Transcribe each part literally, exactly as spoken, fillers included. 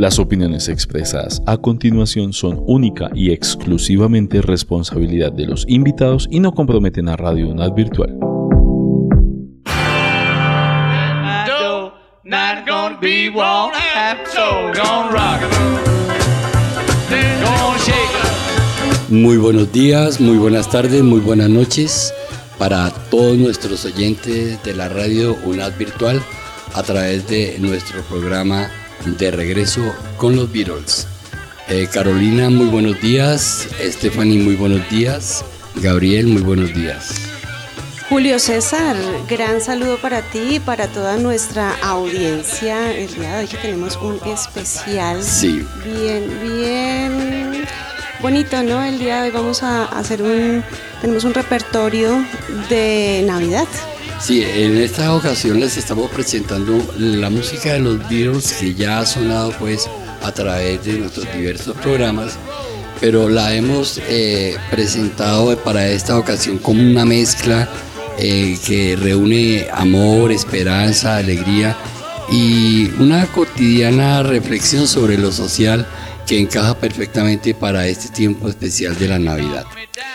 Las opiniones expresadas a continuación son única y exclusivamente responsabilidad de los invitados y no comprometen a Radio UNAD Virtual. Muy buenos días, muy buenas tardes, muy buenas noches para todos nuestros oyentes de la Radio UNAD Virtual a través de nuestro programa de regreso con los Beatles. Eh, Carolina, muy buenos días. Stephanie, muy buenos días. Gabriel, muy buenos días. Julio César, gran saludo para ti y para toda nuestra audiencia. El día de hoy que tenemos un especial sí. bien, bien bonito, ¿no? El día de hoy vamos a hacer un, tenemos un repertorio de Navidad. Sí, en esta ocasión les estamos presentando la música de los Beatles que ya ha sonado pues a través de nuestros diversos programas, pero la hemos eh, presentado para esta ocasión como una mezcla eh, que reúne amor, esperanza, alegría y una cotidiana reflexión sobre lo social que encaja perfectamente para este tiempo especial de la Navidad.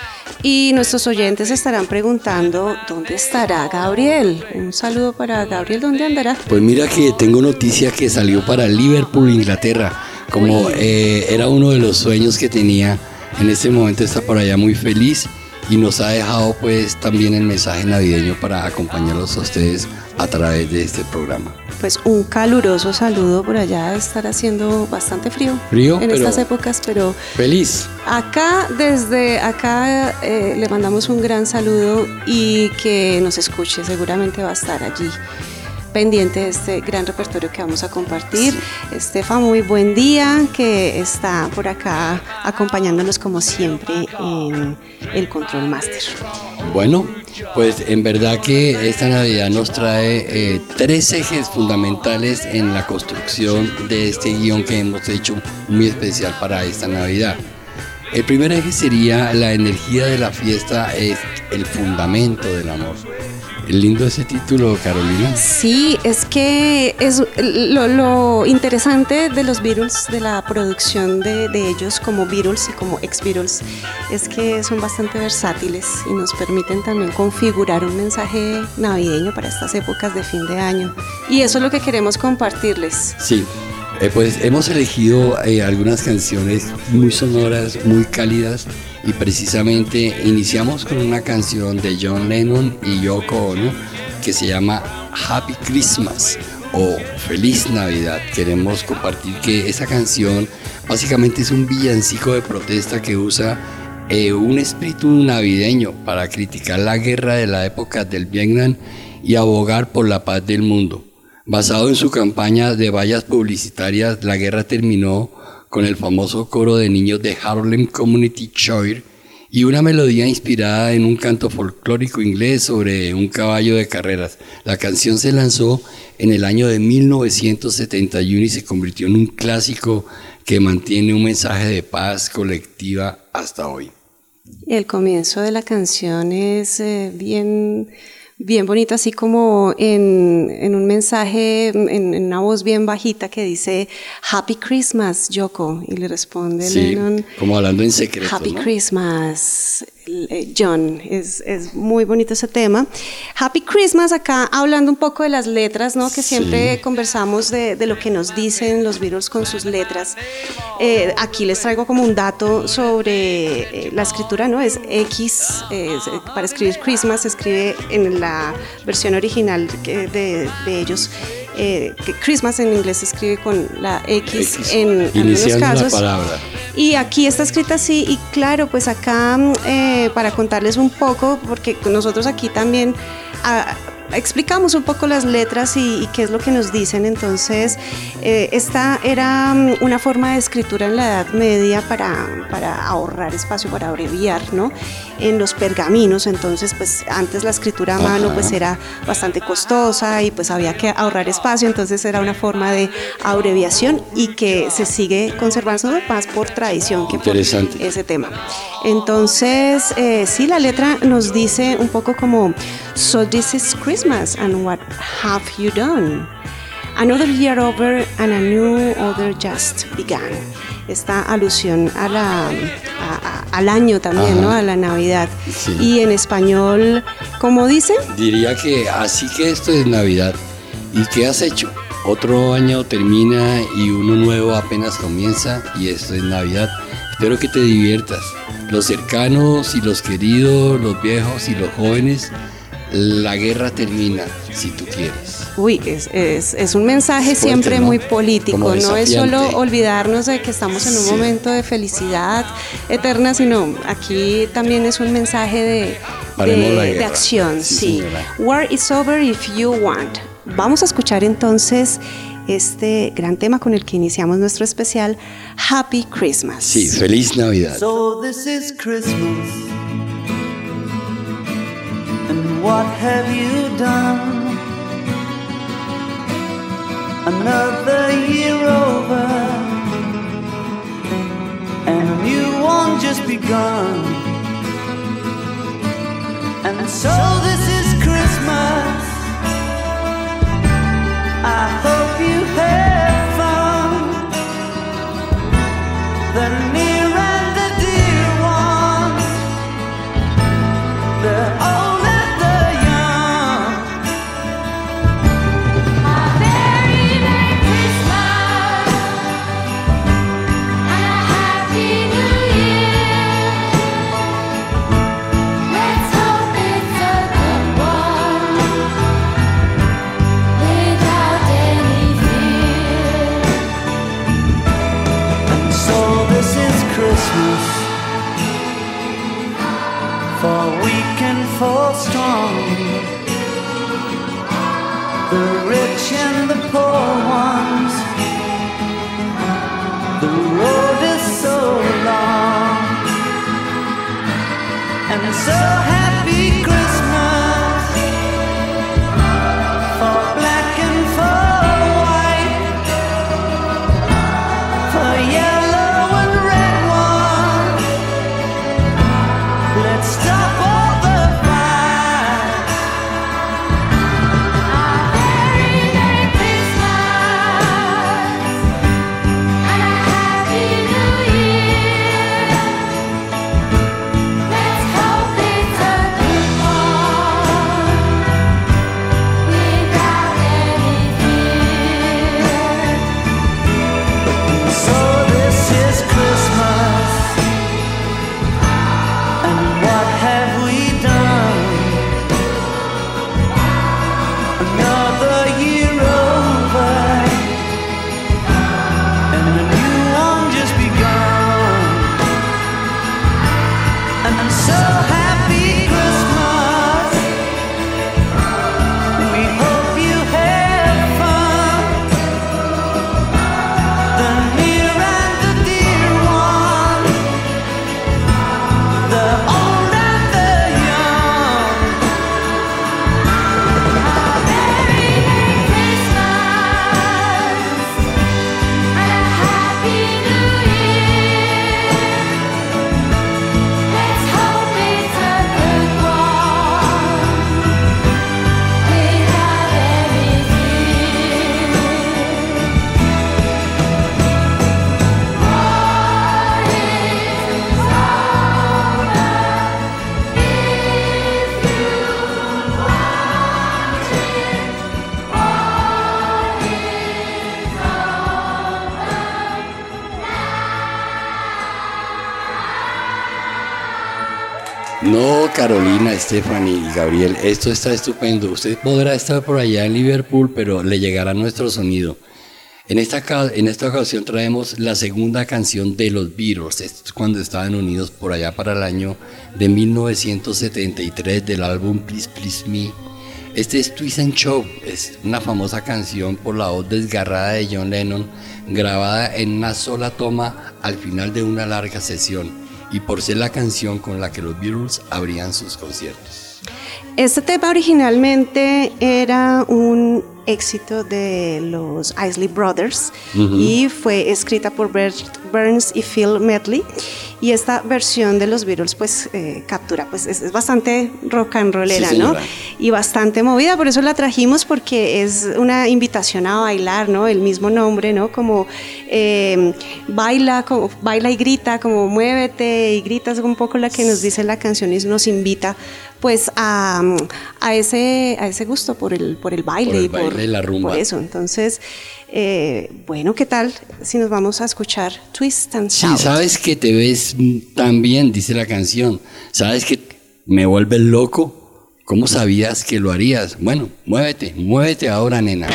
Y nuestros oyentes estarán preguntando, ¿dónde estará Gabriel? Un saludo para Gabriel, ¿dónde andará? Pues mira que tengo noticia que salió para Liverpool, Inglaterra, como eh, era uno de los sueños que tenía. En este momento está por allá muy feliz y nos ha dejado pues también el mensaje navideño para acompañarlos a ustedes a través de este programa. Pues un caluroso saludo por allá, estar haciendo bastante frío, frío en estas épocas, pero feliz. Acá, desde acá eh, le mandamos un gran saludo y que nos escuche, seguramente va a estar allí pendiente de este gran repertorio que vamos a compartir. Sí. Estefa, muy buen día, que está por acá acompañándonos como siempre en el Control Master. Bueno, pues en verdad que esta Navidad nos trae eh, tres ejes fundamentales en la construcción de este guión que hemos hecho muy especial para esta Navidad. El primer eje sería la energía de la fiesta es el fundamento del amor. Lindo ese título, Carolina. Sí, es que es lo, lo interesante de los Beatles, de la producción de, de ellos como Beatles y como ex-Beatles, es que son bastante versátiles y nos permiten también configurar un mensaje navideño para estas épocas de fin de año. Y eso es lo que queremos compartirles. Sí, eh, pues hemos elegido eh, algunas canciones muy sonoras, muy cálidas. Y precisamente iniciamos con una canción de John Lennon y Yoko Ono que se llama Happy Christmas o Feliz Navidad. Queremos compartir que esa canción básicamente es un villancico de protesta que usa eh, un espíritu navideño para criticar la guerra de la época del Vietnam y abogar por la paz del mundo. Basado en su campaña de vallas publicitarias, la guerra terminó con el famoso coro de niños de Harlem Community Choir y una melodía inspirada en un canto folclórico inglés sobre un caballo de carreras. La canción se lanzó en el año de mil novecientos setenta y uno y se convirtió en un clásico que mantiene un mensaje de paz colectiva hasta hoy. El comienzo de la canción es eh, bien... bien bonito, así como en, en un mensaje, en, en una voz bien bajita que dice Happy Christmas, Yoko, y le responde sí, Lennon, como hablando en secreto, Happy ¿no? Christmas, John. Es, es muy bonito ese tema. Happy Christmas, acá hablando un poco de las letras, ¿no? Que siempre sí. conversamos de, de lo que nos dicen los Beatles con sus letras. Eh, aquí les traigo como un dato sobre eh, la escritura, ¿no? Es X, eh, para escribir Christmas se escribe en la versión original de, de, de ellos. Eh, que Christmas en inglés se escribe con la X, X en algunos casos. La palabra. Y aquí está escrita así, y claro, pues acá eh, para contarles un poco, porque nosotros aquí también a, explicamos un poco las letras y, y qué es lo que nos dicen. Entonces eh, esta era una forma de escritura en la Edad Media para, para ahorrar espacio, para abreviar, ¿no? En los pergaminos. Entonces pues antes la escritura a mano pues era bastante costosa y pues había que ahorrar espacio, entonces era una forma de abreviación y que se sigue conservando más por tradición que por ese tema. Entonces eh, sí, la letra nos dice un poco como: So this is Christmas and what have you done? Another year over and a new order just began. Esta alusión a la, a, a, al año también, ajá, ¿no? A la Navidad. Sí. Y en español, ¿cómo dice? Diría que así que esto es Navidad. ¿Y qué has hecho? Otro año termina y uno nuevo apenas comienza y esto es Navidad. Espero que te diviertas. Los cercanos y los queridos, los viejos y los jóvenes, la guerra termina si tú quieres. Uy, es, es, es un mensaje es fuerte, siempre, ¿no? Muy político, no es solo olvidarnos de que estamos en un sí. momento de felicidad eterna, sino aquí también es un mensaje de, de, de acción. Sí, sí. War is over if you want. Vamos a escuchar entonces este gran tema con el que iniciamos nuestro especial, Happy Christmas. Sí, feliz Navidad. So this is Christmas, and what have you done? Another year over, and a new one just begun. And so this is Christmas, I hope you have fun. The near and the dear ones, the old and the young. A very Merry Christmas and a Happy New Year. Let's hope it's a good one, without any fear. And so this is Christmas, for weak and for strong, the rich and the poor ones. The road is so long, and so happy Christmas for black and for white, for yellow and red ones. Let's stop all the fight. A very Merry Christmas and a Happy New Year. Let's hope it's a good one, without any fear. So this is Christmas, and what have we done? Another year over, and a new one just begun. And so happy Christmas, we hope you have fun. The near and the dear one, the old and the young. A very Merry Christmas and a Happy New Year. Let's hope it's a good one, without any fear. War is over if you want it. War is No, Carolina, Stephanie y Gabriel, esto está estupendo. Usted podrá estar por allá en Liverpool, pero le llegará nuestro sonido. En esta, ca- en esta ocasión traemos la segunda canción de los Beatles. Esto es cuando estaban unidos por allá para el año de mil novecientos setenta y tres del álbum Please Please Me. Este es Twist and Shout, es una famosa canción por la voz desgarrada de John Lennon, grabada en una sola toma al final de una larga sesión, y por ser la canción con la que los Beatles abrían sus conciertos. Este tema originalmente era un éxito de los Isley Brothers Ujú. y fue escrita por Bert Burns y Phil Medley. Y esta versión de los Beatles pues eh, captura, pues es, es bastante rock and rollera, Sí, ¿no? señora. Y bastante movida, por eso la trajimos, porque es una invitación a bailar, ¿no? El mismo nombre, ¿no? Como eh, baila, como, baila y grita, como muévete y grita, es un poco la que nos dice la canción y nos invita pues a, a, ese, a ese gusto por el, por el baile. Por el y por, baile y la rumba. por eso, entonces, eh, bueno, ¿qué tal si nos vamos a escuchar Twist and Sí, Shout? sabes que te ves tan bien, dice la canción. Sabes que me vuelves loco. ¿Cómo sabías que lo harías? Bueno, muévete, muévete ahora, nena.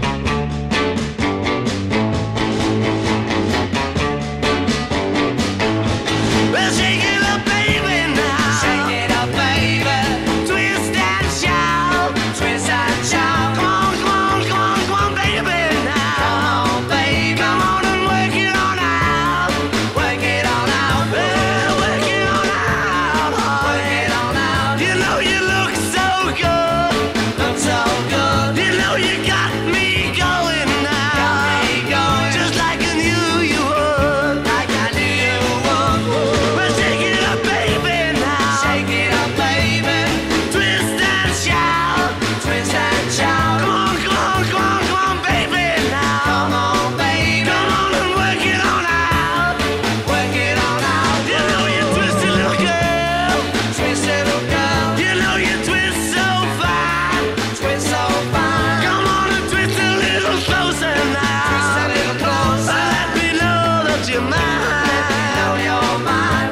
Well, shake it up, baby, now. Shake it up, baby. Twist and shout. Twist and shout. Come on, come on, come on, come on, baby, now. Come on, baby. Come on and work it on out. Work it on out. Well, work it on out. Work it on out. You know you look so good. Look so good. You know you got me going now. Got me going. Just like I knew you would. Like I knew you would. Well, shake it up, baby, now. Shake it up, baby. Twist and shout. Twist and shout. Come on, come on, come on, come on, baby, now. Come on, baby. Come on and work it on out. Work it on out. You know you twisted little girl. Twisted little girl. You know you twist so fine. Twist so fine. Come on and twist a little closer now. Twist a little closer. Let me know that you're mine. Let me know you're mine.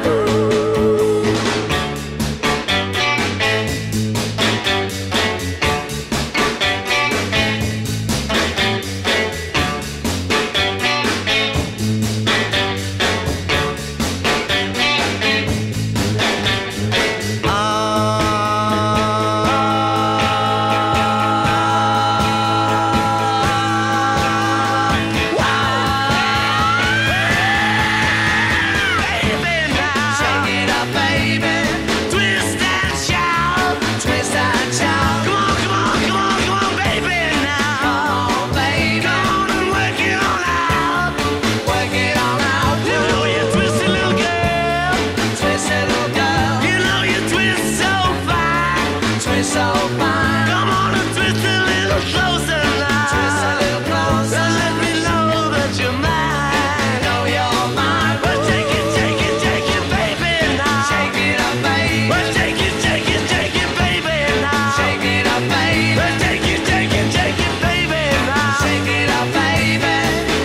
Baby, now. Shake it up, baby. Twist and shout. Twist and shout. Come on, come on, come on, come on, baby, now. Come on, baby. Come on and work it on out. Work it on out. You know you twisted little girl. Twisted little girl. You know you twist so fine. Twist so fine. Come on and twist a little closer now. Twist a little closer. Let me know that you're mine. Know you're mine. Well, take it, take it, take it, baby, now. Shake it up, baby. Well, take it, take it, take it, baby, now. Shake it up, baby. Well, take it, take it, take it, baby, now. Shake it up, baby.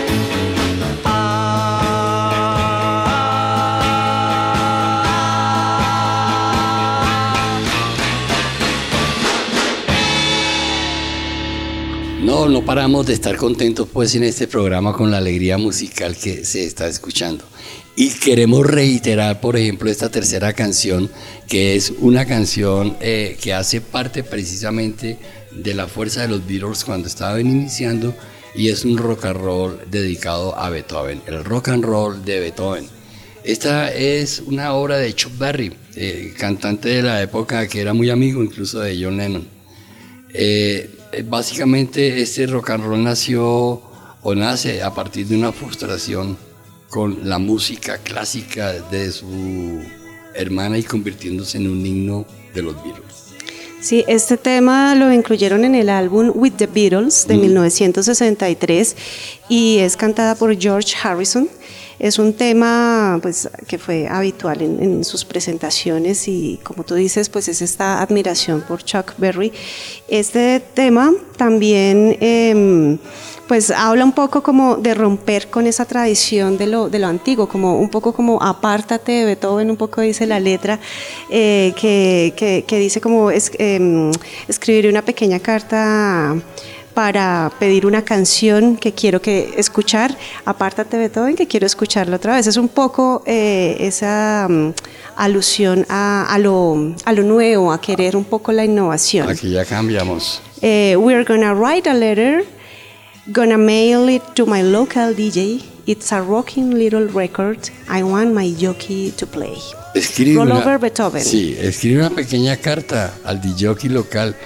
No, no paramos de estar contentos pues en este programa con la alegría musical que se está escuchando. Y queremos reiterar, por ejemplo, esta tercera canción, que es una canción eh, que hace parte precisamente de la fuerza de los Beatles cuando estaban iniciando, y es un rock and roll dedicado a Beethoven, el rock and roll de Beethoven. Esta es una obra de Chuck Berry, eh, cantante de la época que era muy amigo incluso de John Lennon. Eh, básicamente este rock and roll nació o nace a partir de una frustración con la música clásica de su hermana y convirtiéndose en un himno de los Beatles. Sí, este tema lo incluyeron en el álbum With the Beatles de Mm. mil novecientos sesenta y tres y es cantada por George Harrison. Es un tema pues, que fue habitual en, en sus presentaciones y como tú dices, pues es esta admiración por Chuck Berry. Este tema también eh, pues habla un poco como de romper con esa tradición de lo, de lo antiguo, como un poco como apártate de Beethoven, un poco dice la letra, eh, que, que, que dice como es, eh, escribir una pequeña carta para pedir una canción que quiero que escuchar, apártate de Beethoven, que quiero escucharla otra vez. Es un poco eh, esa um, alusión a, a, lo, a lo nuevo, a querer un poco la innovación. Aquí ya cambiamos. Eh, we're gonna write a letter, gonna mail it to my local D J. It's a rocking little record. I want my jockey to play. Escribe Roll una, over Beethoven. Sí, escribe una pequeña carta al D J local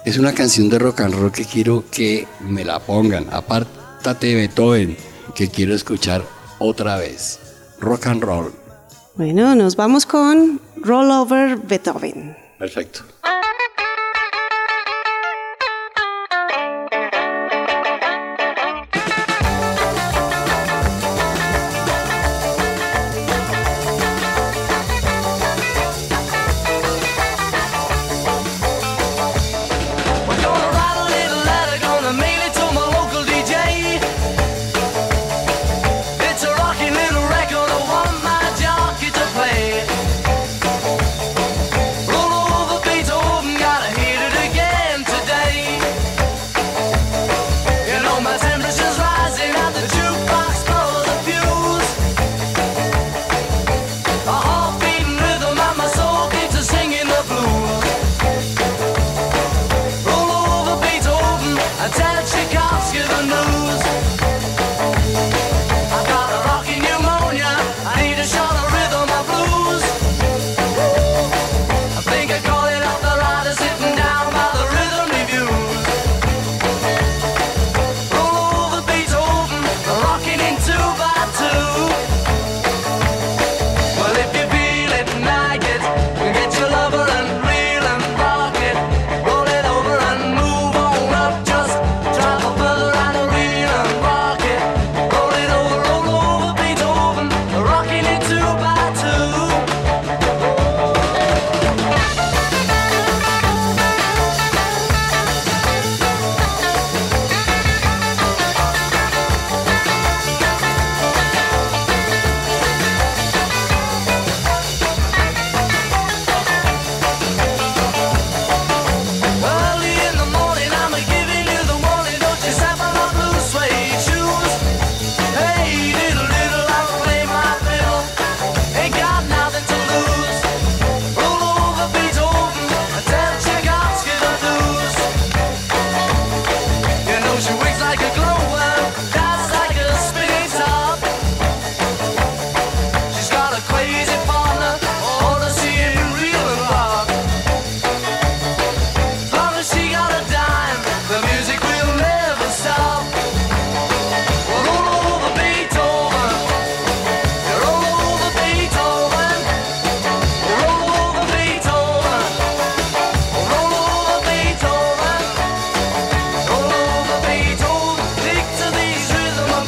Es una canción de rock and roll que quiero que me la pongan. Apártate de Beethoven, que quiero escuchar otra vez. Rock and roll. Bueno, nos vamos con Roll Over Beethoven. Perfecto. We're gonna write a little letter, gonna mail it to my local D J. It's a rocky little record, I want my jockey to play. Roll over Beethoven, gotta hit it again today. You know my temperature's rising at the jukebox for the fuse. A heart-beating rhythm and my soul keeps a singing the blues. Roll over Beethoven and tell Tchaikovsky the news. I got a rocky pneumonia, I need a shot of rhythm and blues. I think I call it off the rider sitting down by the rhythm reviews. Roll over Beethoven, rocking in two by two. Well, if you feel it and like it, get your lover and reel and rock it. Roll it over and move on up, just travel further and reel and rock it. Roll it over, roll over Beethoven, rocking it two by two. Early in the morning, I'm giving you the warning. Don't you step on my blue suede shoes. Hey, little, little, I'll play my fiddle. Ain't got nothing to lose. Roll over Beethoven and tell Tchaikovsky the news. You know she wakes like a glowworm, dies like a spinning top. She's got a crazy partner, all to see him reel and rock. As long as she got a dime, the music will never stop. Well, roll over Beethoven, you roll over Beethoven, roll over Beethoven, roll over Beethoven, roll over Beethoven, stick to these rhythm and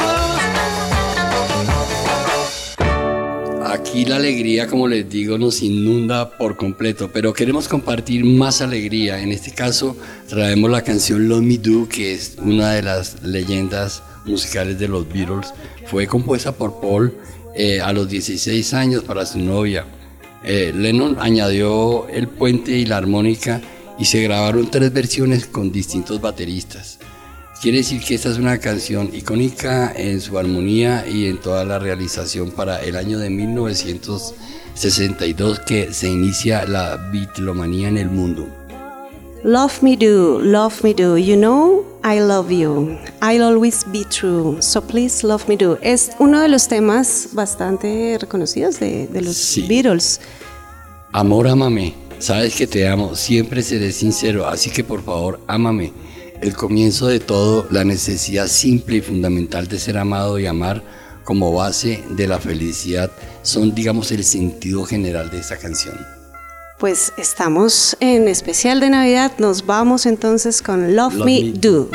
blues. Aquí la alegría, como les digo, nos inunda por completo, pero queremos compartir más alegría. En este caso, traemos la canción Love Me Do, que es una de las leyendas musicales de los Beatles. Fue compuesta por Paul eh, a los dieciséis años para su novia. Eh, Lennon añadió el puente y la armónica y se grabaron tres versiones con distintos bateristas. Quiere decir que esta es una canción icónica en su armonía y en toda la realización para el año de mil novecientos sesenta y dos, que se inicia la Beatlemanía en el mundo. Love me do, love me do, you know I love you, I'll always be true, so please love me do. Es uno de los temas bastante reconocidos de, de los Sí. Beatles. Amor, ámame, sabes que te amo, siempre seré sincero, así que por favor, ámame. El comienzo de todo, la necesidad simple y fundamental de ser amado y amar como base de la felicidad son, digamos, el sentido general de esta canción. Pues estamos en especial de Navidad, nos vamos entonces con Love, Love Me, Me Do.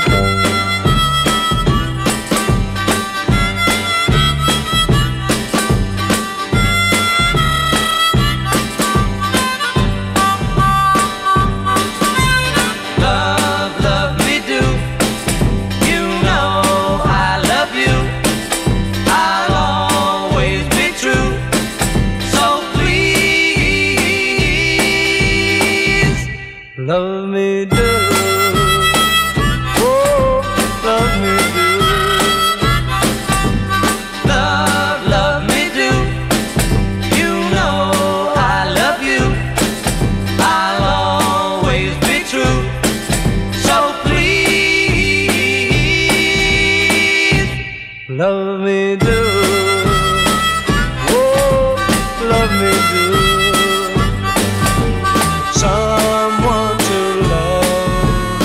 Love, love me do. You know I love you. I'll always be true. So please, love me do. Oh, love me do. Love, love me do. You know I love you. I'll always be true. So please, love me do. Oh, love me do. Someone to love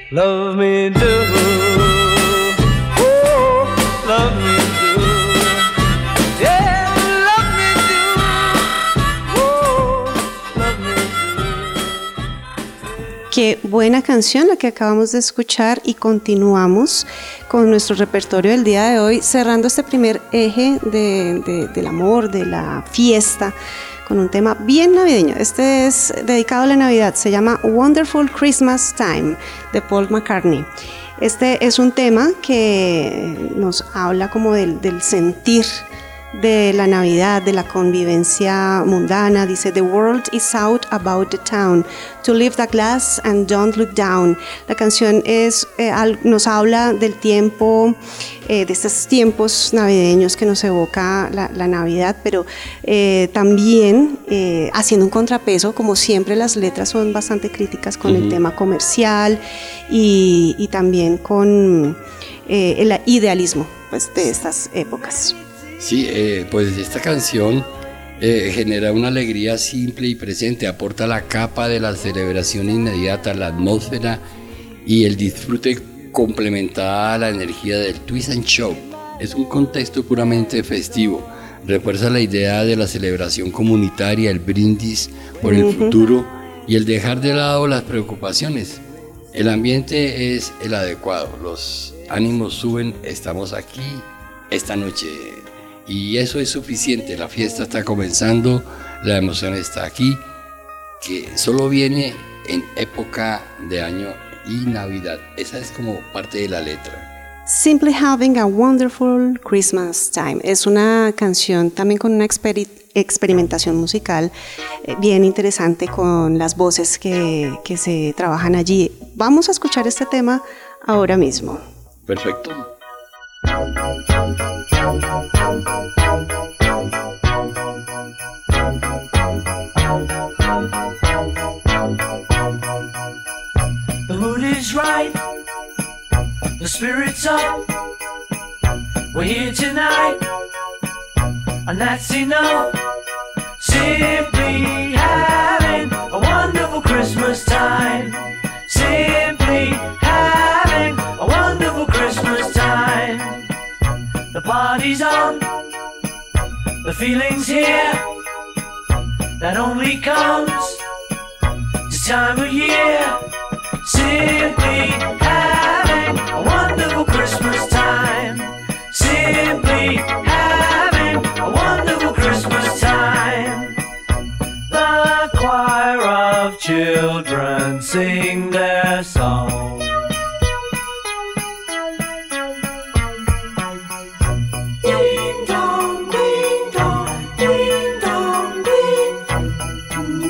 love me do. Oh, love me do. Yeah, love me do. Oh, love me do. Qué buena canción la que acabamos de escuchar, y continuamos con nuestro repertorio del día de hoy, cerrando este primer eje de, de, del amor, de la fiesta, con un tema bien navideño. Este es dedicado a la Navidad, se llama Wonderful Christmas Time, de Paul McCartney. Este es un tema que nos habla como del, del sentir de la Navidad, de la convivencia mundana. Dice: The world is out about the town, to lift the glass and don't look down. La canción es, eh, al, nos habla del tiempo, eh, de estos tiempos navideños que nos evoca la, la Navidad, pero eh, también eh, haciendo un contrapeso. Como siempre, las letras son bastante críticas con uh-huh. el tema comercial y, y también con eh, el idealismo, pues, de estas épocas. Sí, eh, pues esta canción eh, genera una alegría simple y presente, aporta la capa de la celebración inmediata, la atmósfera y el disfrute, complementada a la energía del twist and show. Es un contexto puramente festivo, refuerza la idea de la celebración comunitaria, el brindis por el uh-huh. futuro y el dejar de lado las preocupaciones. El ambiente es el adecuado, los ánimos suben, estamos aquí esta noche. Y eso es suficiente, la fiesta está comenzando, la emoción está aquí, que solo viene en época de año y Navidad. Esa es como parte de la letra. Simply Having a Wonderful Christmas Time es una canción también con una experi- experimentación musical eh, bien interesante, con las voces que, que se trabajan allí. Vamos a escuchar este tema ahora mismo. Perfecto. The mood is right, the spirit's up. We're here tonight, and that's enough. Simply having a wonderful Christmas time. Simply having a wonderful Christmas time. The party's on, the feeling's here. That only comes this time of year. Simply having a wonderful Christmas time. Simply having a wonderful Christmas time. The choir of children sing their song. Ding dong, ding dong, ding dong, ding.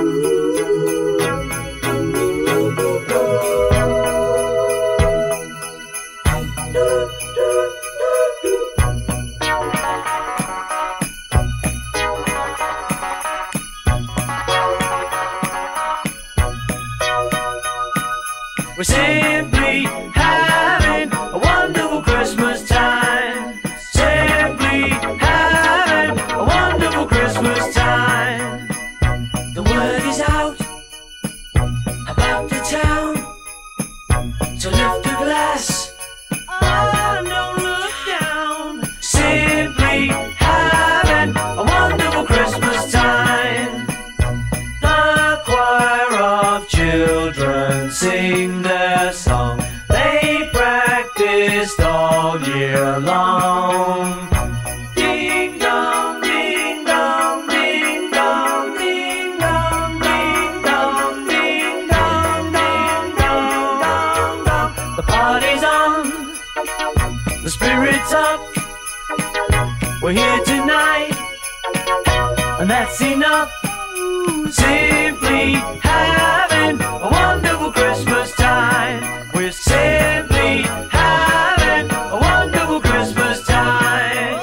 We're simply having a wonderful Christmas time. Simply having a wonderful Christmas time. The word is out about the town to lift a glass. Oh, don't look down. Simply having a wonderful Christmas time. The choir of children sing their song. They practiced all year long. Ding dong, ding dong, ding dong, ding dong, ding dong, ding dong, ding dong, dong, dong. The party's on, the spirit's up. We're here tonight, and that's enough. Simply having a wonderful Christmas time. We're simply having a wonderful Christmas time.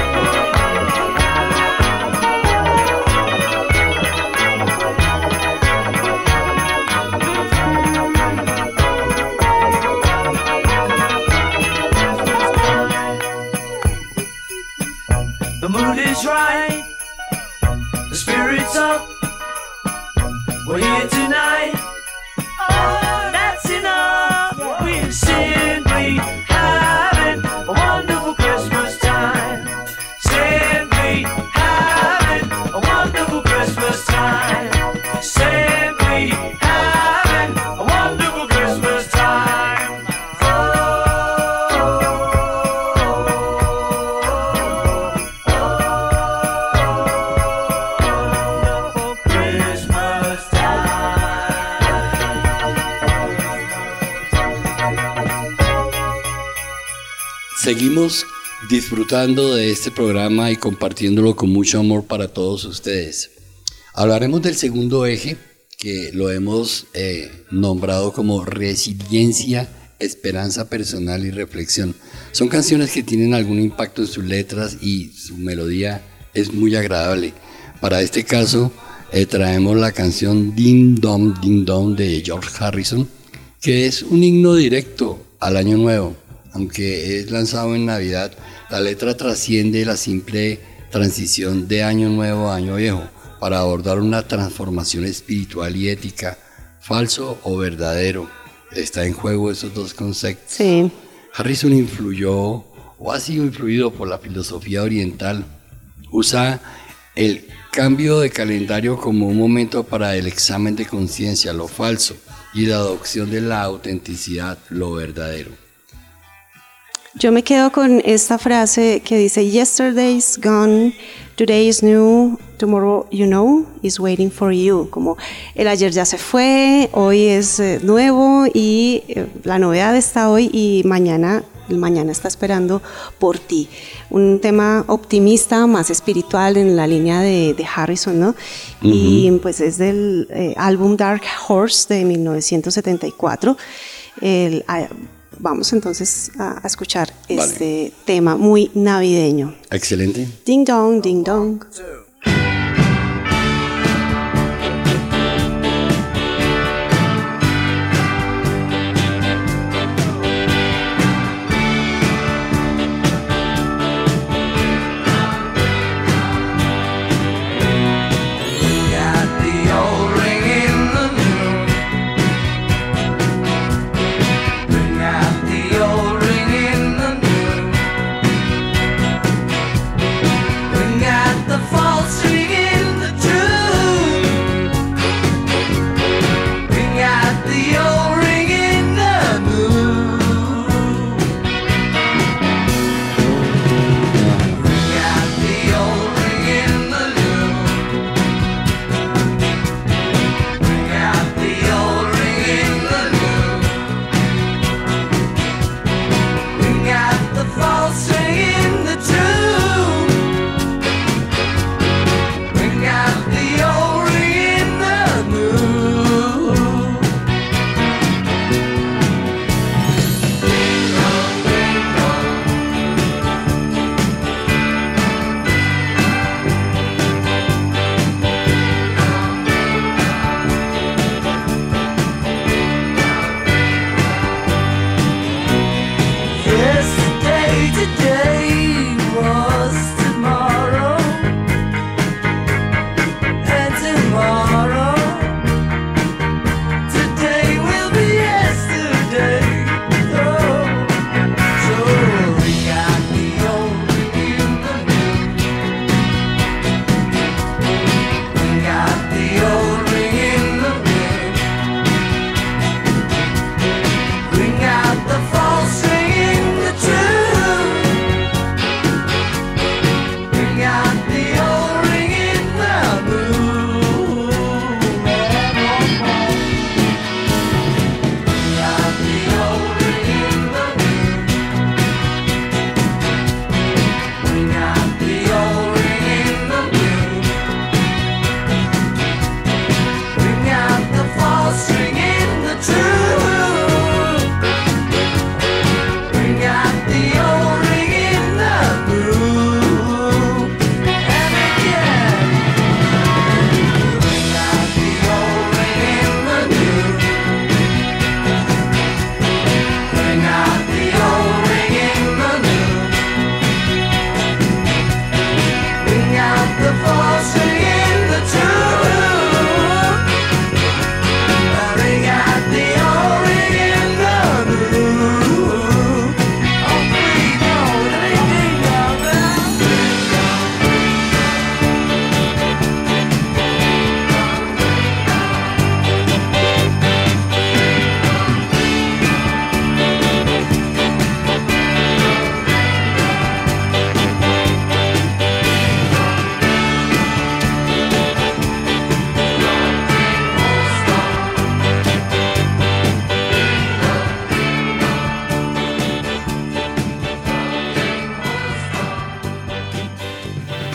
The mood is right, the spirit's up. We're here tonight. Oh, that's enough. Seguimos disfrutando de este programa y compartiéndolo con mucho amor para todos ustedes. Hablaremos del segundo eje, que lo hemos eh, nombrado como resiliencia, esperanza personal y reflexión. Son canciones que tienen algún impacto en sus letras y su melodía es muy agradable. Para este caso eh, traemos la canción Ding Dong Ding Dong de George Harrison, que es un himno directo al Año Nuevo. Aunque es lanzado en Navidad, la letra trasciende la simple transición de Año Nuevo a Año Viejo para abordar una transformación espiritual y ética, falso o verdadero. Está en juego esos dos conceptos. Sí. Harrison influyó o ha sido influido por la filosofía oriental. Usa el cambio de calendario como un momento para el examen de conciencia, lo falso, y la adopción de la autenticidad, lo verdadero. Yo me quedo con esta frase que dice: Yesterday's gone, today is new, tomorrow you know is waiting for you. Como el ayer ya se fue, hoy es eh, nuevo y eh, la novedad está hoy y mañana, el mañana está esperando por ti. Un tema optimista, más espiritual en la línea de, de Harrison, ¿no? Uh-huh. Y pues es del eh, álbum Dark Horse de mil novecientos setenta y cuatro. El, a, Vamos entonces a, a escuchar este vale. tema muy navideño. Excelente. Ding dong, ding dong. The fall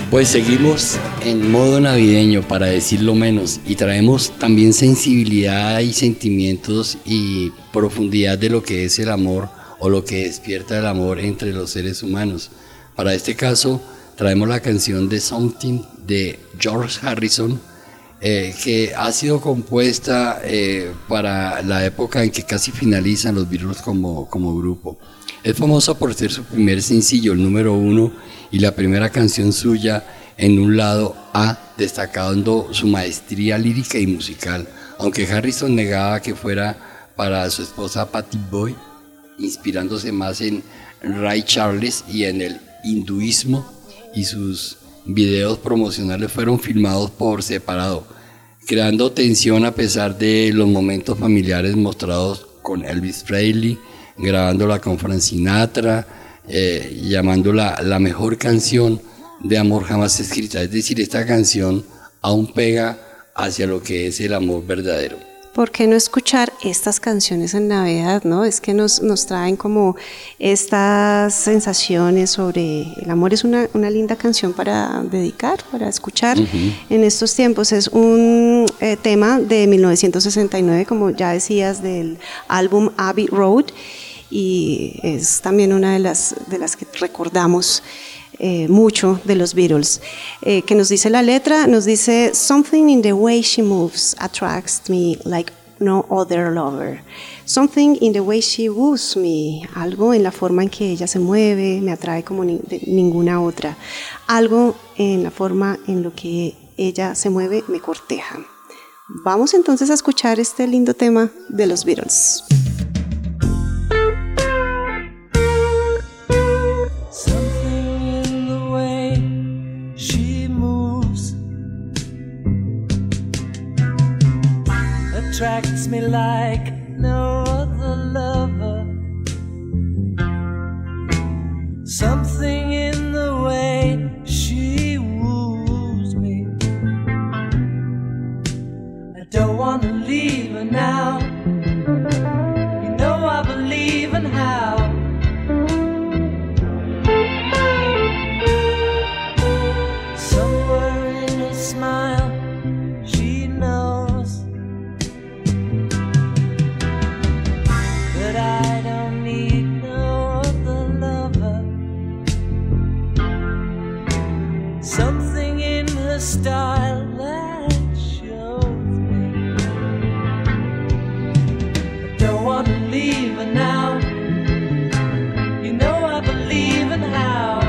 Pues seguimos en modo navideño, para decirlo menos, y traemos también sensibilidad y sentimientos y profundidad de lo que es el amor o lo que despierta el amor entre los seres humanos. Para este caso traemos la canción de Something de George Harrison, eh, que ha sido compuesta eh, para la época en que casi finalizan los Beatles como, como grupo. Es famosa por ser su primer sencillo, el número uno, y la primera canción suya en un lado A, destacando su maestría lírica y musical, aunque Harrison negaba que fuera para su esposa Pattie Boyd, inspirándose más en Ray Charles y en el hinduismo, y sus videos promocionales fueron filmados por separado, creando tensión a pesar de los momentos familiares mostrados con Elvis Presley, grabándola con Frank Sinatra, eh, llamándola la mejor canción de amor jamás escrita. Es decir, esta canción aún pega hacia lo que es el amor verdadero. ¿Por qué no escuchar estas canciones en Navidad, no? Es que nos, nos traen como estas sensaciones sobre el amor. Es una, una linda canción para dedicar, para escuchar uh-huh. en estos tiempos. Es un eh, tema de mil novecientos sesenta y nueve, como ya decías, del álbum Abbey Road, y es también una de las, de las que recordamos eh, mucho de los Beatles. Eh, que nos dice la letra, nos dice: "Something in the way she moves attracts me like no other lover. Something in the way she woos me", algo en la forma en que ella se mueve me atrae como ni, de, ninguna otra. Algo en la forma en lo que ella se mueve me corteja. Vamos entonces a escuchar este lindo tema de los Beatles. Attracts me like no other lover. Something in the way she woos me. I don't want to leave her now. You know I believe in how. Somewhere in a smile she knows that I don't need no other lover. Something in her style that shows me I don't want to leave her now. You know I believe in how.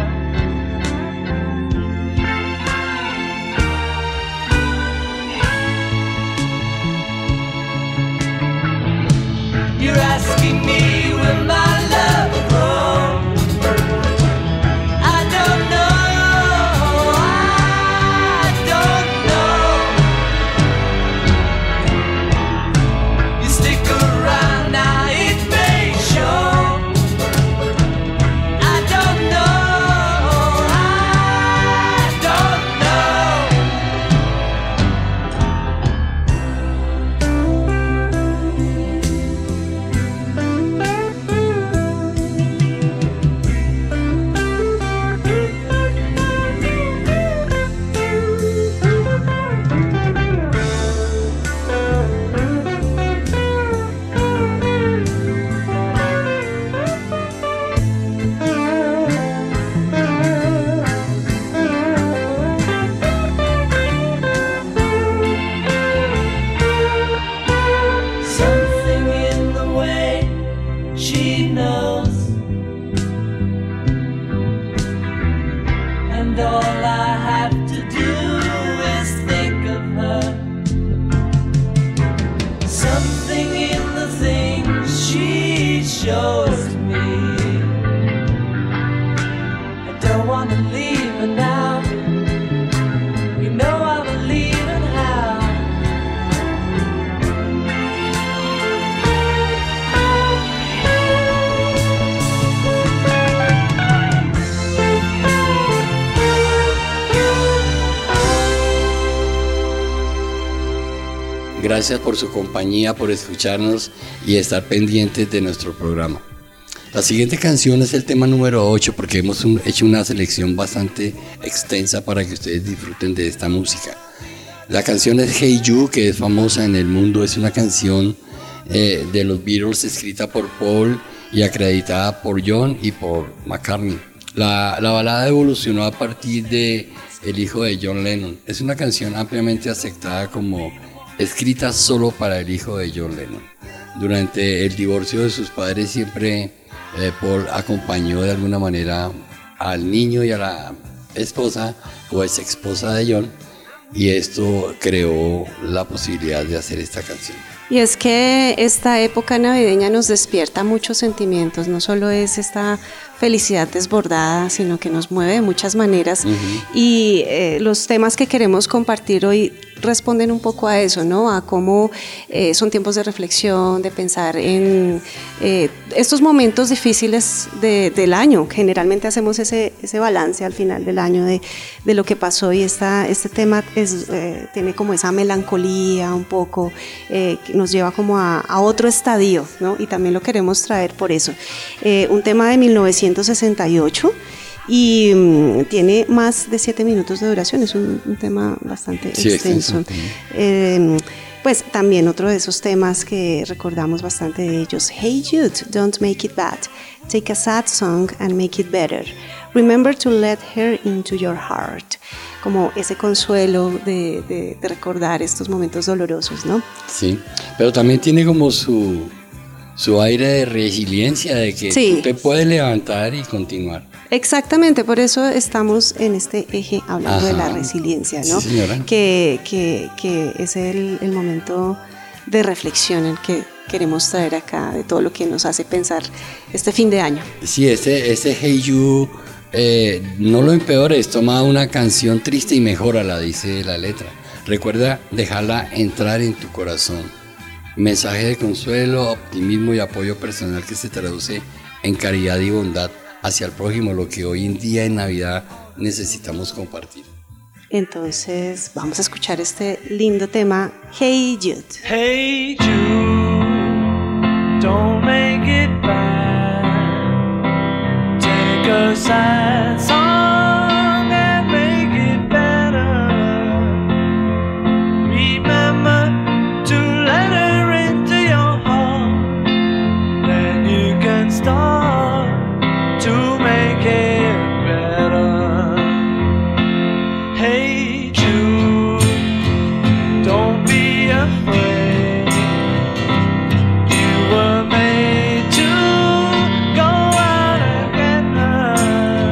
You're asking me will my love grow? I don't know, I don't know. You stick around now, it may show. I don't know, I don't something in the way she knows, and all I have to do is think of her. Something in the things she shows me. I don't want to leave her now. You know I believe in how. Gracias por su compañía, por escucharnos y estar pendientes de nuestro programa. La siguiente canción es el tema número ocho, porque hemos un- hecho una selección bastante extensa para que ustedes disfruten de esta música. La canción es Hey You, que es famosa en el mundo. Es una canción eh, de los Beatles escrita por Paul y acreditada por John y por McCartney. La, la balada evolucionó a partir de el hijo de John Lennon. Es una canción ampliamente aceptada como escrita solo para el hijo de John Lennon. Durante el divorcio de sus padres siempre eh, Paul acompañó de alguna manera al niño y a la esposa o ex esposa de John, y esto creó la posibilidad de hacer esta canción. Y es que esta época navideña nos despierta muchos sentimientos, no solo es esta felicidad desbordada, sino que nos mueve de muchas maneras. Ujú. Y eh, los temas que queremos compartir hoy responden un poco a eso, ¿no? A cómo eh, son tiempos de reflexión, de pensar en eh, estos momentos difíciles de- del año. Generalmente hacemos ese, ese balance al final del año de, de lo que pasó, y esta, este tema es, eh, tiene como esa melancolía un poco, eh, que nos lleva como a, a otro estadio, ¿no? Y también lo queremos traer por eso. Eh, un tema de mil novecientos sesenta y ocho, y mm, tiene más de siete minutos de duración, es un, un tema bastante Sí, extenso. extenso. Eh, pues también otro de esos temas que recordamos bastante de ellos. Hey Jude, don't make it bad. Take a sad song and make it better. Remember to let her into your heart. Como ese consuelo de, de- de recordar estos momentos dolorosos, ¿no? Sí, pero también tiene como su, su aire de resiliencia, de que Sí. tú te puedes levantar y continuar. Exactamente, por eso estamos en este eje hablando de la Ajá. resiliencia, ¿no? Sí, señora. Que, que, que es el, el momento de reflexión el que queremos traer acá, de todo lo que nos hace pensar este fin de año. Sí, este, este Hey You, eh, no lo empeores, toma una canción triste y mejórala, dice la letra. Recuerda dejarla entrar en tu corazón. Mensaje de consuelo, optimismo y apoyo personal que se traduce en caridad y bondad hacia el prójimo, lo que hoy en día en Navidad necesitamos compartir. Entonces vamos a escuchar este lindo tema, Hey Jude. Hey Jude, don't make it bad. Take a sad song and make it better. Remember to let her into your heart. Then you can start to make it better. Hey Jude, don't be afraid. You were made to go out and get her.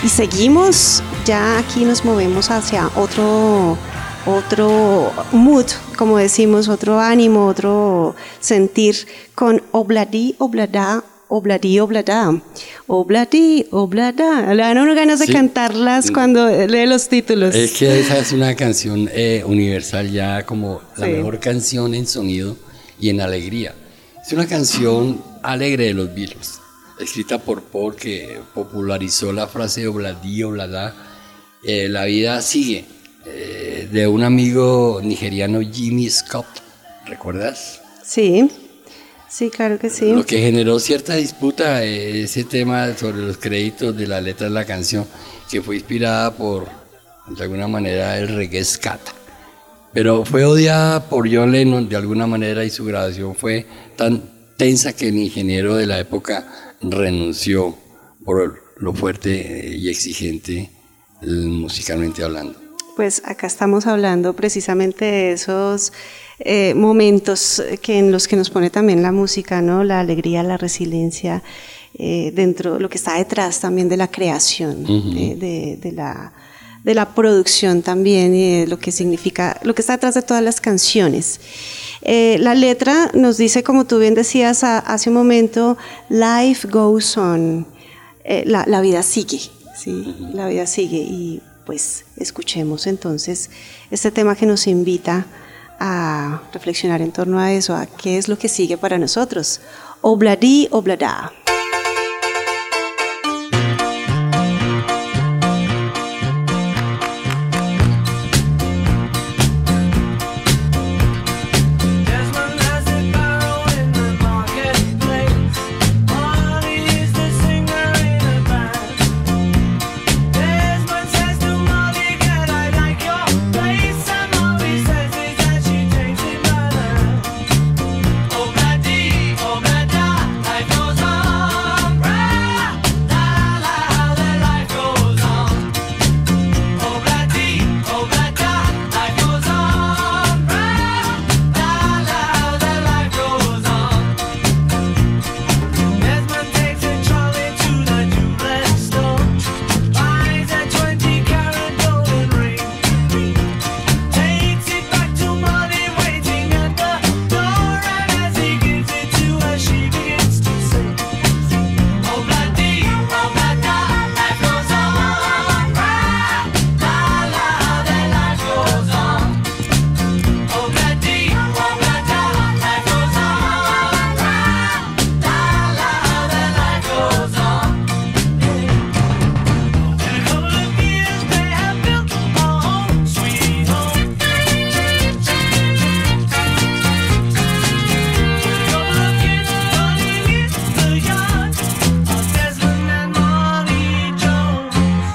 y seguimos, ya aquí nos movemos hacia otro, otro mood, como decimos, otro ánimo, otro sentir con Obladi, Oblada, Obladi, Oblada, Obladi, Oblada. Le dan a uno ganas de Sí. cantarlas cuando lee los títulos. Es que esa es una canción eh, universal, ya como la Sí. mejor canción en sonido y en alegría. Es una canción alegre de los Beatles, escrita por Paul, que popularizó la frase obladí, oblada. Eh, la vida sigue, eh, de un amigo nigeriano, Jimmy Scott, ¿recuerdas? Sí, sí, claro que sí. Lo que generó cierta disputa, eh, ese tema sobre los créditos de la letra de la canción, que fue inspirada por, de alguna manera, el reggae scat. Pero fue odiada por John Lennon de alguna manera y su grabación fue tan tensa que el ingeniero de la época renunció por lo fuerte y exigente eh, musicalmente hablando. Pues acá estamos hablando precisamente de esos eh, momentos que en los que nos pone también la música, ¿no? La alegría, la resiliencia, eh, dentro, lo que está detrás también de la creación, Ujú. de, de- de la, de la producción también, y de lo que significa, lo que está detrás de todas las canciones. Eh, la letra nos dice, como tú bien decías a- hace un momento, life goes on, eh, la, la vida sigue, ¿sí? La vida sigue, y pues escuchemos entonces este tema que nos invita a reflexionar en torno a eso, a qué es lo que sigue para nosotros. Obladi, oblada. Desmond has a barrow in the marketplace. Molly is the singer in a band. Desmond says to Molly, "Can I like your place?" And Molly says is that she takes it by the hand. Obladi, oblada, life goes on. Ra, la, la, how the life goes on. Obladi, oblada, life goes on. Ra, la, la, how the life goes on. Desmond takes a trolley to the jewelry store, buys a twenty carat golden ring, takes it back to Molly waiting at the door, and as he gives it to her, she begins to sing. Obladi, oblada, life goes on. Ra, la, la, how the life goes on. Obladi, oblada, life goes on. Ra, la, la, how the life goes on. In a couple of years they have built a home, sweet home. With a couple of kids running in the yard of Desmond and Molly Jones.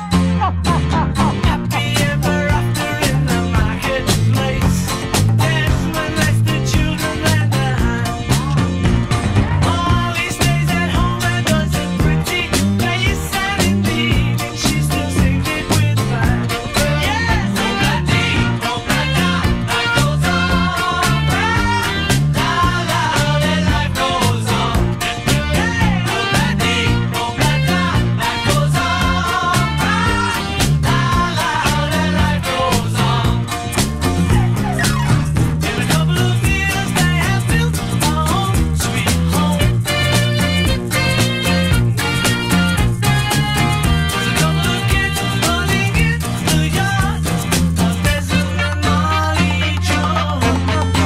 Happy ever after in the marketplace. Desmond lets the children lend a hand. Molly stays at home and does a pretty face, and in the evening she still sings it with band. Yes, obladi, oblada, life goes on. Ra, la, la, how the life goes on. Hey, obladi, oblada, life goes on. Ra, la, la, how the life goes on. In a couple of years they have built a home, sweet home. With a couple of kids running in the yard of Desmond and Molly Jones.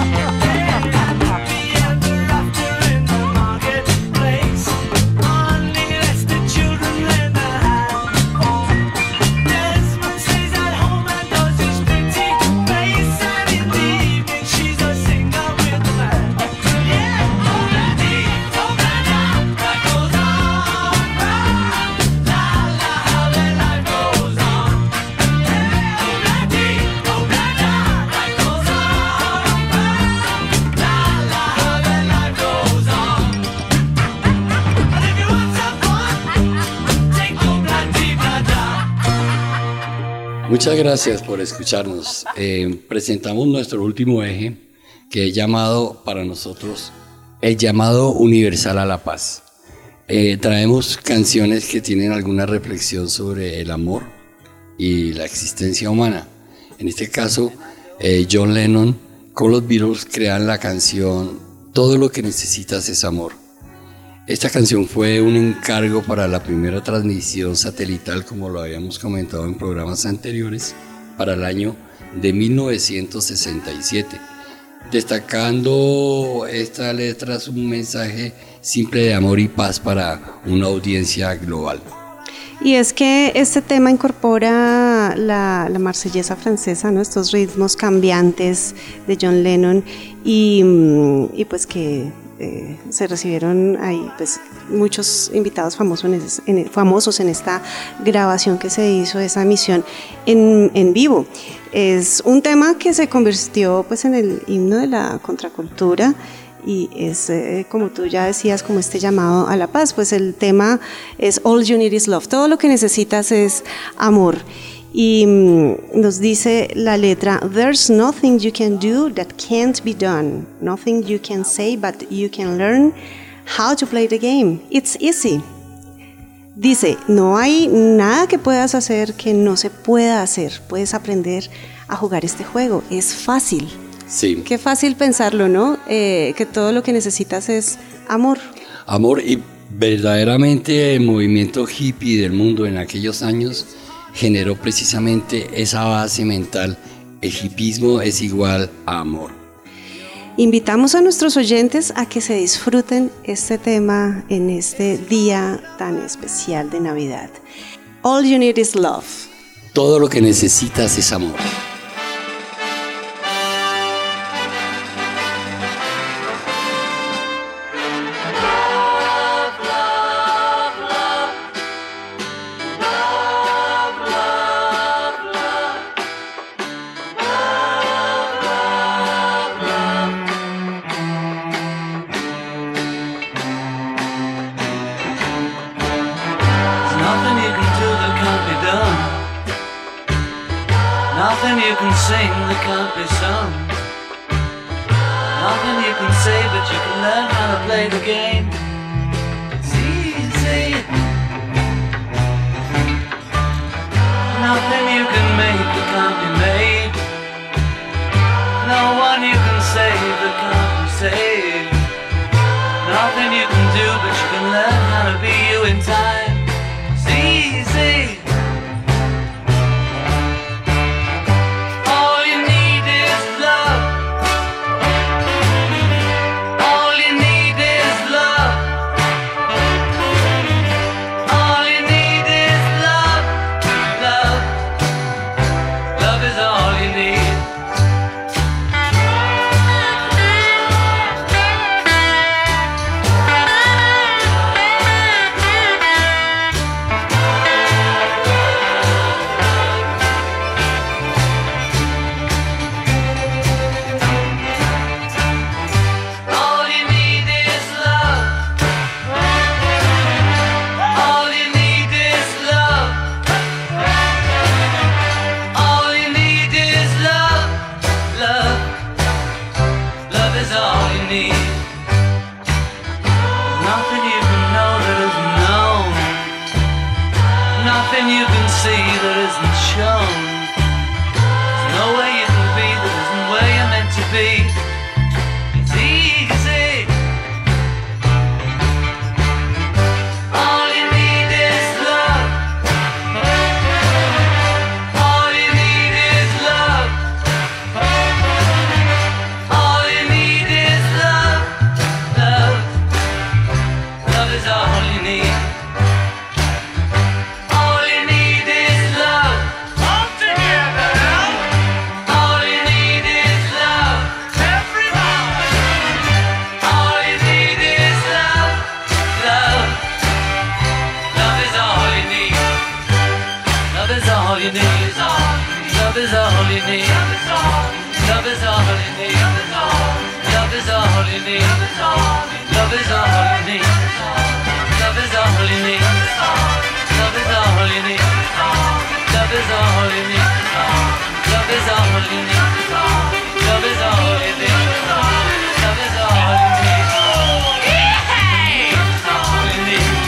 Happy ever after in the marketplace. Molly lets the children lend a hand. Desmond stays at home and does his pretty face, and in the evening she's a singer with the band. Yeah, obladi, oblada, life goes on. Ra, la, la, how the life goes on. Hey, obladi, oblada, life goes on. Ra, la, la, how the life goes on. And if you want some fun, take obladi, blada. Muchas gracias por escucharnos. Eh, presentamos nuestro último eje, que es llamado para nosotros el llamado universal a la paz. Eh, traemos canciones que tienen alguna reflexión sobre el amor y la existencia humana. En este caso, eh, John Lennon con los Beatles crean la canción Todo lo que necesitas es amor. Esta canción fue un encargo para la primera transmisión satelital, como lo habíamos comentado en programas anteriores, para el año de mil novecientos sesenta y siete. Destacando esta letra es un mensaje simple de amor y paz para una audiencia global. Y es que este tema incorpora la, la marsellesa francesa, ¿no? Estos ritmos cambiantes de John Lennon y, y pues que eh, se recibieron ahí pues muchos invitados famosos en, es, en, famosos en esta grabación que se hizo, esa emisión en, en vivo. Es un tema que se convirtió pues en el himno de la contracultura y es, eh, como tú ya decías, como este llamado a la paz. Pues el tema es All You Need Is Love, todo lo que necesitas es amor. Y mm, nos dice la letra, There's nothing you can do that can't be done, nothing you can say but you can learn how to play the game, it's easy. Dice, no hay nada que puedas hacer que no se pueda hacer, puedes aprender a jugar este juego, es fácil. Sí. Qué fácil pensarlo, ¿no? Eh, que todo lo que necesitas es amor. Amor, y verdaderamente el movimiento hippie del mundo en aquellos años generó precisamente esa base mental. El hippismo es igual a amor. Invitamos a nuestros oyentes a que se disfruten este tema en este día tan especial de Navidad. All You Need Is Love. Todo lo que necesitas es amor. There's nothing you can do that can't be done. Nothing you can sing that can't be sung. Nothing you can say, but you can learn how to play the game. It's easy. Nothing you can make that can't be made. No one you can save that can't be saved. Nothing you can do, but you can learn how to be you in time. It's easy. All you need is love. All you need is love. All you need is love. Love. Love is all you need. All you need is love. All you need is love. All you need is love. Love. Love is all you need. Nothing you can know that isn't known. Nothing you can see that isn't shown. There's no way you can be that isn't where you're meant to be. It's easy. All you need is love. All you need is love. All you need is love. Love. Love is all you need. All you need is love. All together. All you need is love. Everybody. All you need is love. Love. Love is all you need. Love is all you need. Love is all you need. Love is all you need. Love is all you need. Love is all you need. Love is all you need. Love is all you need. Love is all you need. Love is all you need. Love is all you need. Love is all you need. Love is all you need.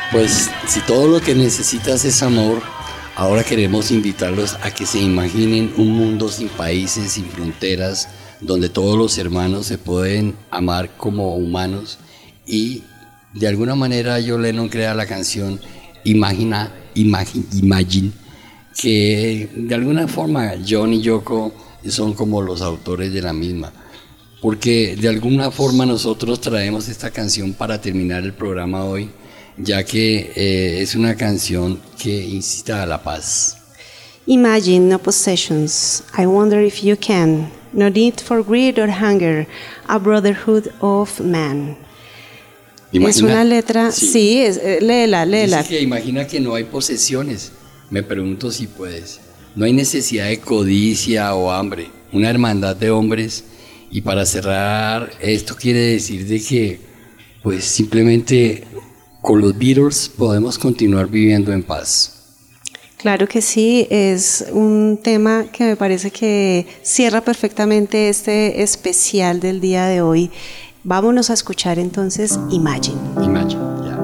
Pues si todo lo que necesitas es amor, ahora queremos invitarlos a que se imaginen un mundo sin países, sin fronteras, donde todos los hermanos se pueden amar como humanos. Y de alguna manera John Lennon crea la canción Imagina, Imagine, Imagine, que de alguna forma John y Yoko son como los autores de la misma, porque de alguna forma nosotros traemos esta canción para terminar el programa hoy, ya que eh, es una canción que incita a la paz. Imagine no possessions. I wonder if you can. No need for greed or hunger. A brotherhood of man. Imagina- es una letra, sí. sí, es, eh, léela, léela. Dice que imagina que no hay posesiones. Me pregunto si puedes. No hay necesidad de codicia o hambre. Una hermandad de hombres. Y para cerrar, esto quiere decir de que, pues simplemente con los Beatles podemos continuar viviendo en paz. Claro que sí, es un tema que me parece que cierra perfectamente este especial del día de hoy. Vámonos a escuchar entonces Imagine. Imagine, ya.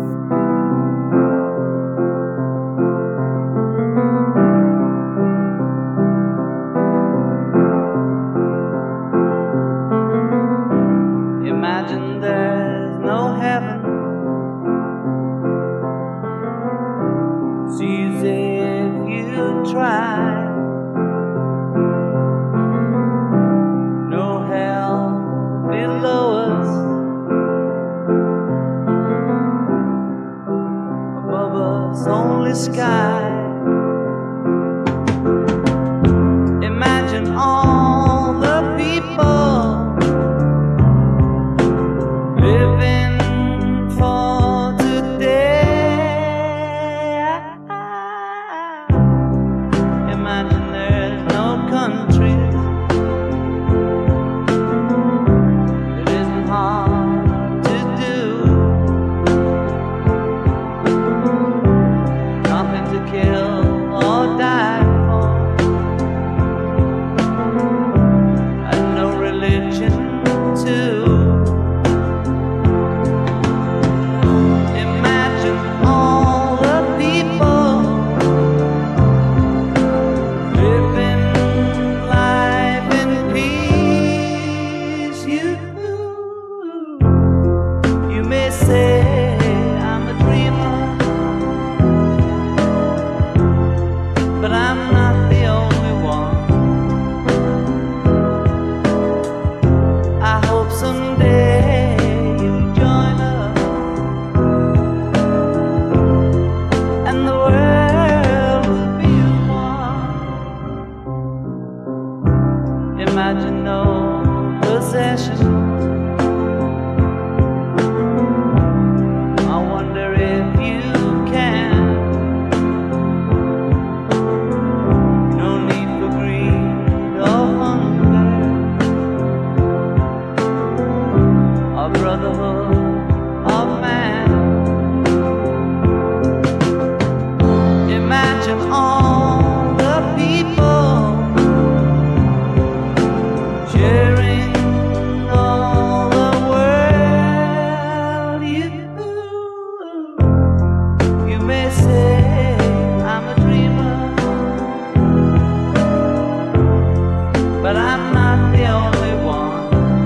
Imagine there's no heaven. It's easy if you try. No hell below us. Above us, only sky. Imagine all the people living for today. Imagine there's no countries. It isn't hard to do. Nothing to kill or die for, and no religion too. Imagine all the people living life in peace. You, you may say I'm a dreamer, but I'm not the only one. I hope someday you'll join us, and the world will be one. Imagine no possession. I wonder if you can. No need for greed or hunger. A brotherhood of man. Imagine all the people sharing all the world. You, you may say I'm a dreamer, but I'm not the only one.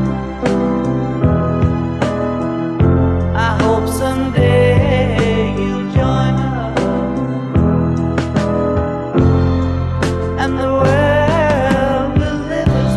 I hope someday you'll join us, and the world will live as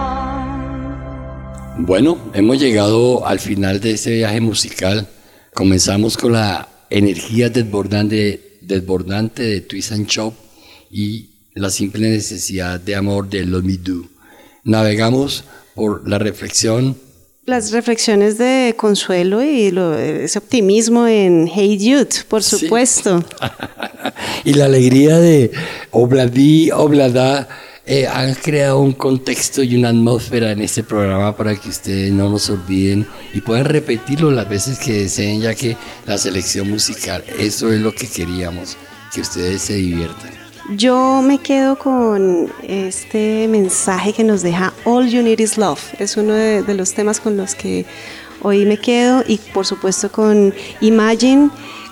one. Bueno, hemos llegado al final de este viaje musical. Comenzamos con la energía desbordante, desbordante de Twist and Shout y la simple necesidad de amor de Love Me Do. Navegamos por la reflexión. Las reflexiones de consuelo y lo- ese optimismo en Hey Jude, por Sí. supuesto. Y la alegría de Obladi, Oblada, eh, han creado un contexto y una atmósfera en este programa para que ustedes no nos olviden y puedan repetirlo las veces que deseen, ya que la selección musical, eso es lo que queríamos, que ustedes se diviertan. Yo me quedo con este mensaje que nos deja All You Need Is Love. Es uno de, de los temas con los que hoy me quedo, y por supuesto con Imagine,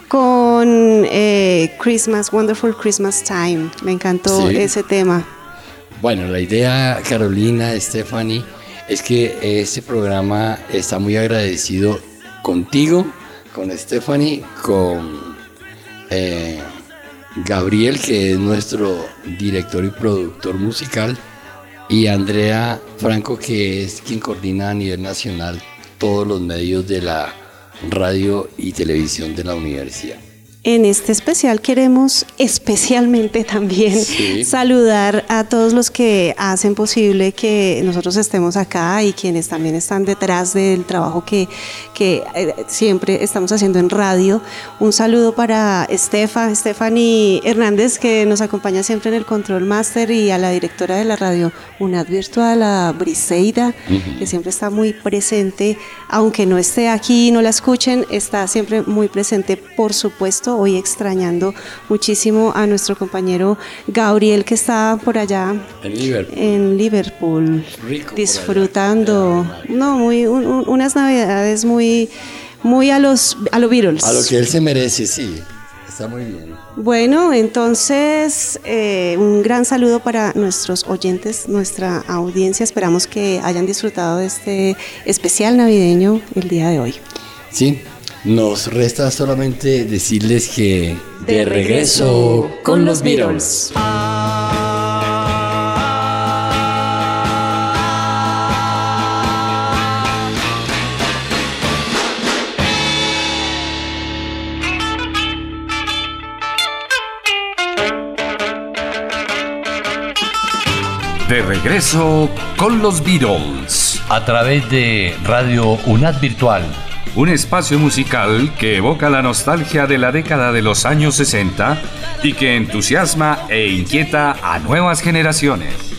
con eh, Christmas, Wonderful Christmas Time. Me encantó Sí. ese tema. Bueno, la idea, Carolina, Stephanie, es que este programa está muy agradecido contigo, con Stephanie, con eh, Gabriel, que es nuestro director y productor musical, y Andrea Franco, que es quien coordina a nivel nacional todos los medios de la radio y televisión de la universidad. En este especial queremos especialmente también Sí. saludar a todos los que hacen posible que nosotros estemos acá y quienes también están detrás del trabajo que, que eh, siempre estamos haciendo en radio. Un saludo para Estefa, Stephanie Hernández, que nos acompaña siempre en el Control Master, y a la directora de la radio UNAD Virtual, a Briseida, que siempre está muy presente, aunque no esté aquí, no la escuchen, está siempre muy presente, por supuesto. Hoy extrañando muchísimo a nuestro compañero Gabriel, que está por allá En Liverpool. en Liverpool, Rico por disfrutando, allá. no, muy un- un- unas navidades muy, muy a los a los Beatles. A lo que él se merece, sí. Está muy bien. Bueno, entonces eh, un gran saludo para nuestros oyentes, nuestra audiencia. Esperamos que hayan disfrutado de este especial navideño el día de hoy. Sí, nos resta solamente decirles que de regreso con los Beatles. De regreso con los Beatles. A través de Radio UNAD Virtual. Un espacio musical que evoca la nostalgia de la década de los años sesenta y que entusiasma e inquieta a nuevas generaciones.